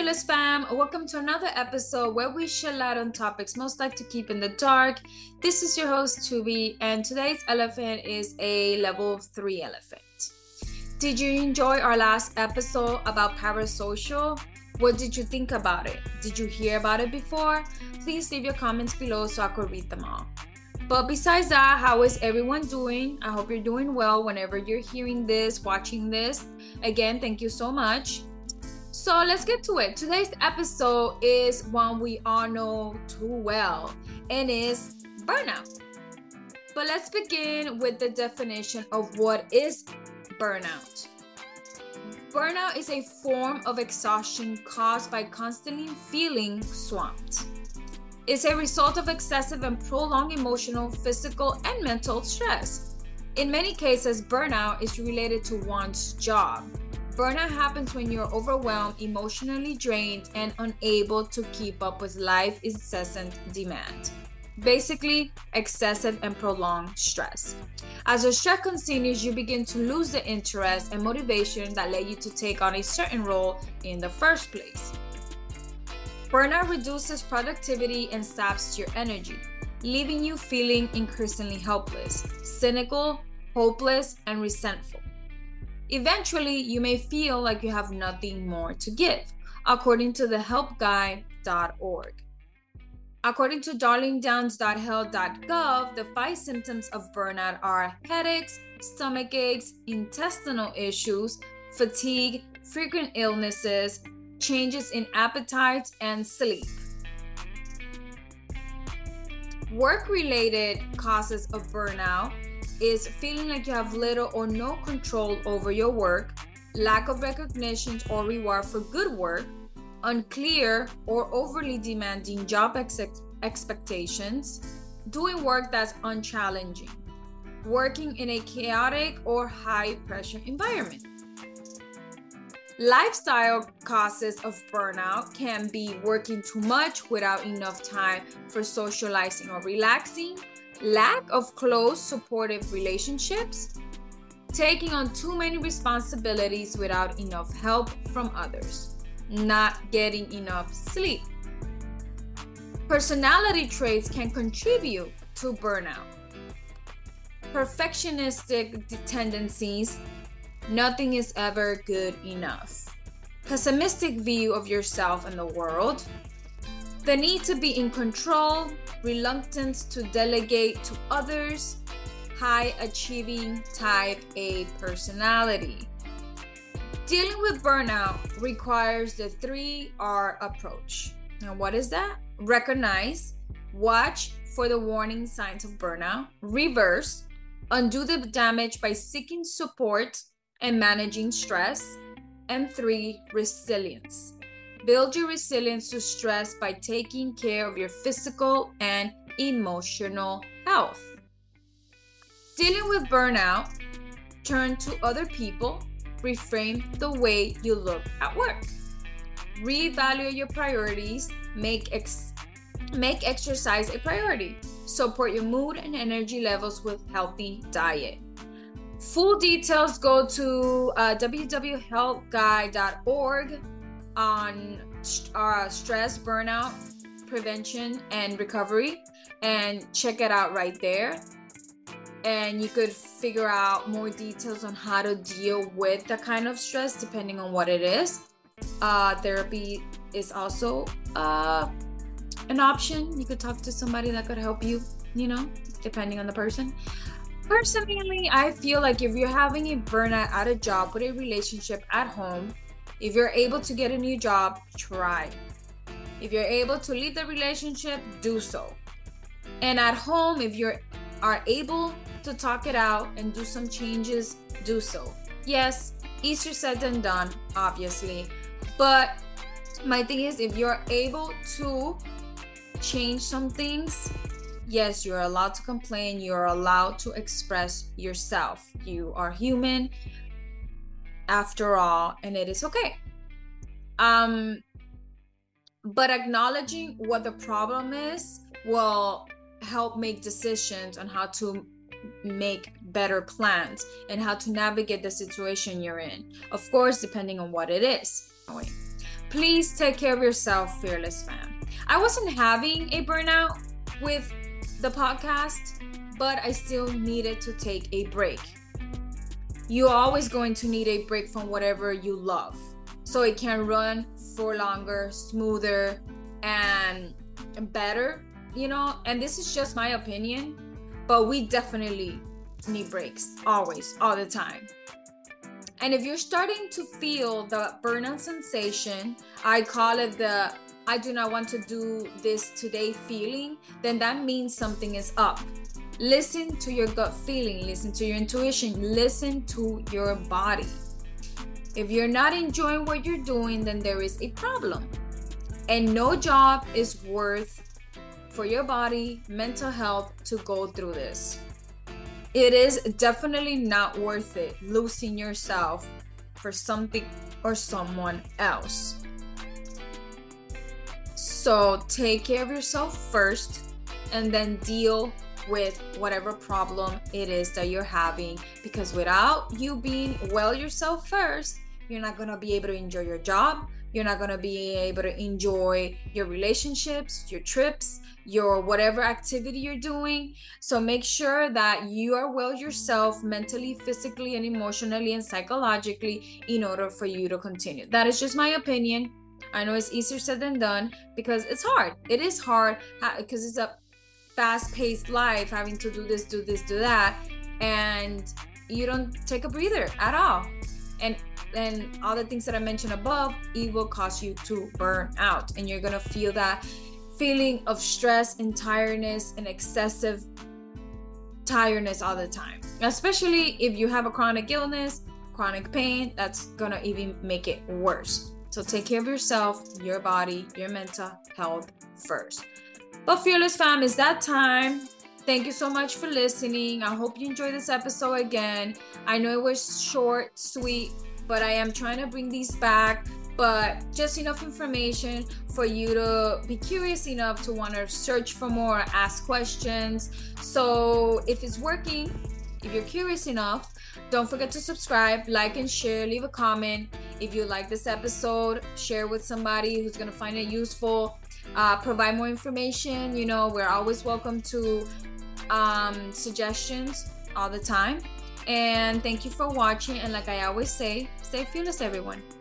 Fearless fam, welcome to another episode where we shed light on topics most like to keep in the dark. This is your host Tubi, and today's elephant is a level 3 elephant. Did you enjoy our last episode about parasocial? What did you think about it? Did you hear about it before? Please leave your comments below so I could read them all. But besides that, how is everyone doing? I hope you're doing well whenever you're hearing this, watching this. Again, thank you so much. So let's get to it. Today's episode is one we all know too well, and is burnout. But let's begin with the definition of what is burnout. Burnout is a form of exhaustion caused by constantly feeling swamped. It's a result of excessive and prolonged emotional, physical, and mental stress. In many cases, burnout is related to one's job. Burnout happens when you're overwhelmed, emotionally drained, and unable to keep up with life's incessant demand. Basically, excessive and prolonged stress. As the stress continues, you begin to lose the interest and motivation that led you to take on a certain role in the first place. Burnout reduces productivity and saps your energy, leaving you feeling increasingly helpless, cynical, hopeless, and resentful. Eventually, you may feel like you have nothing more to give, according to the helpguide.org. According to darlingdowns.health.gov, the 5 symptoms of burnout are headaches, stomach aches, intestinal issues, fatigue, frequent illnesses, changes in appetite, and sleep. Work-related causes of burnout is feeling like you have little or no control over your work, lack of recognition or reward for good work, unclear or overly demanding job expectations, doing work that's unchallenging, working in a chaotic or high-pressure environment. Lifestyle causes of burnout can be working too much without enough time for socializing or relaxing, lack of close, supportive relationships, taking on too many responsibilities without enough help from others, not getting enough sleep. Personality traits can contribute to burnout. Perfectionistic tendencies, nothing is ever good enough. Pessimistic view of yourself and the world. The need to be in control, reluctance to delegate to others, high achieving type A personality. Dealing with burnout requires the 3R approach. Now, what is that? Recognize, watch for the warning signs of burnout, reverse, undo the damage by seeking support and managing stress, and 3, resilience. Build your resilience to stress by taking care of your physical and emotional health. Dealing with burnout, turn to other people, reframe the way you look at work. Reevaluate your priorities, make exercise a priority. Support your mood and energy levels with healthy diet. Full details go to www.healthguide.org on stress, burnout, prevention, and recovery, and check it out right there. And you could figure out more details on how to deal with that kind of stress depending on what it is. Therapy is also an option. You could talk to somebody that could help you, depending on the person. Personally, I feel like if you're having a burnout at a job, with a relationship at home, if you're able to get a new job, try. If you're able to leave the relationship, do so. And at home, if you are able to talk it out and do some changes, do so. Yes, easier said than done, obviously. But my thing is, if you're able to change some things, yes, you're allowed to complain. You're allowed to express yourself. You are human after all, and it is okay. But acknowledging what the problem is will help make decisions on how to make better plans and how to navigate the situation you're in. Of course, depending on what it is. Please take care of yourself, Fearless fam. I wasn't having a burnout with the podcast, but I still needed to take a break. You're always going to need a break from whatever you love, so it can run for longer, smoother, and better, and this is just my opinion, but we definitely need breaks, always, all the time. And if you're starting to feel the burnout sensation, I call it the I do not want to do this today feeling, then that means something is up. Listen to your gut feeling, listen to your intuition, listen to your body. If you're not enjoying what you're doing, then there is a problem. And no job is worth for your body, mental health to go through this. It is definitely not worth it losing yourself for something or someone else. So take care of yourself first and then deal with whatever problem it is that you're having, because without you being well yourself first, you're not going to be able to enjoy your job. You're not going to be able to enjoy your relationships, your trips, your whatever activity you're doing. So make sure that you are well yourself mentally, physically, and emotionally and psychologically in order for you to continue. That is just my opinion. I know it's easier said than done because it's hard. It is hard because it's a fast-paced life, having to do this, do that, and you don't take a breather at all. And all the things that I mentioned above, it will cause you to burn out, and you're gonna feel that feeling of stress and tiredness and excessive tiredness all the time, especially if you have a chronic illness, chronic pain. That's gonna even make it worse. So take care of yourself, your body, your mental health first. But Fearless fam, it's that time. Thank you so much for listening. I hope you enjoyed this episode again. I know it was short, sweet, but I am trying to bring these back, but just enough information for you to be curious enough to want to search for more, ask questions. So if it's working, if you're curious enough, don't forget to subscribe, like, and share, leave a comment. If you like this episode, share with somebody who's going to find it useful. Provide more information. We're always welcome to suggestions all the time. And thank you for watching. And like I always say, stay fearless, everyone.